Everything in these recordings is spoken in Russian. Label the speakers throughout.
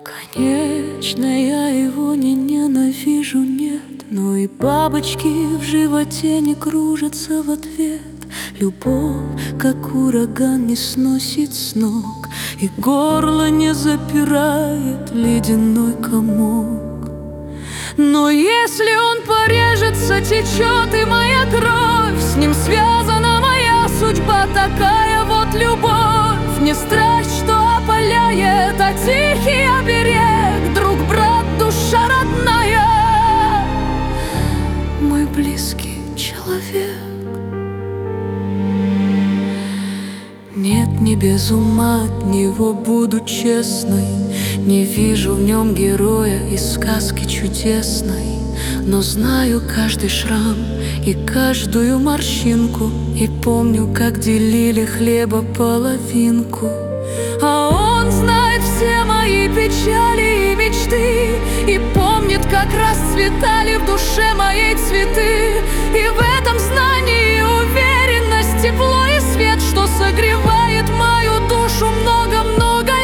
Speaker 1: Конечно, я его не ненавижу, нет, но и бабочки в животе не кружатся в ответ. Любовь, как ураган, не сносит с ног, и горло не запирает ледяной комок. Но если он порежется, течет и моя кровь, с ним связана моя судьба, такая вот любовь. Не страсть, что опаляет, а тихий оберег, друг, брат, душа родная, мой близкий человек. Нет, не без ума от него буду честной, не вижу в нем героя из сказки чудесной, но знаю каждый шрам и каждую морщинку, и помню, как делили хлеба половинку. А он знает все мои печали и мечты, и помнит, как расцветали в душе моей цветы. И в этом знании уверенность, тепло и свет, что согревает мою душу много-много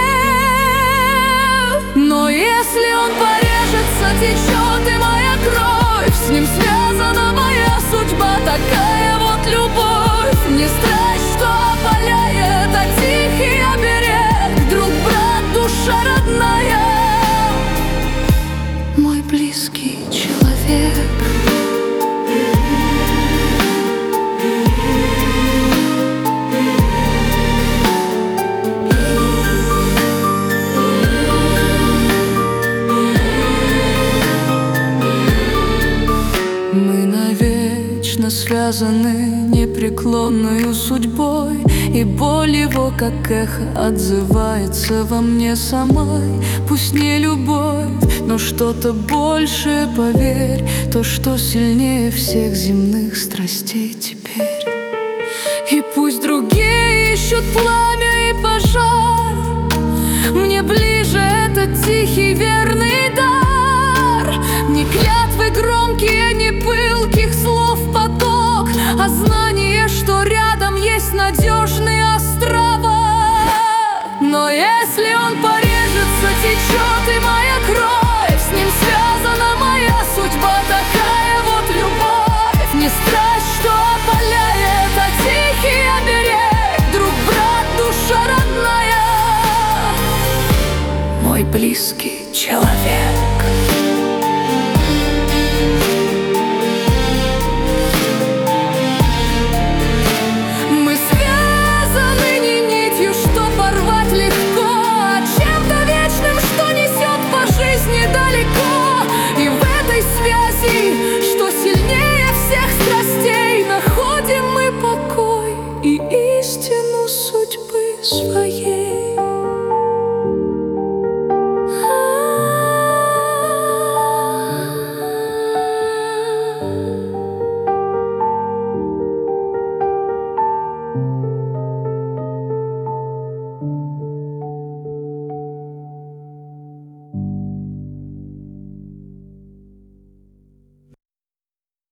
Speaker 1: лет. Но если он порежется, течет и моя кровь, с ним связана моя судьба, такая вот любовь. Не страсть, что опаляет, а тихий оберег, друг, брат, душа родная, мой близкий человек. Мы навечно связаны непреклонною судьбой, и боль его, как эхо, отзывается во мне самой. Пусть не любовь, но что-то большее, поверь, то, что сильнее всех земных страстей теперь. И пусть другие ищут пламя и пожар, мне ближе этот тихий верный дар. Не клятвы громкие, не пылких слов поток, а знание, что рядом есть надежные острова. Но если он порежется, течет и моя кровь, с ним связана моя судьба, такая вот любовь. Не страсть, что опаляет, а тихий оберег, друг, брат, душа родная, мой близкий человек.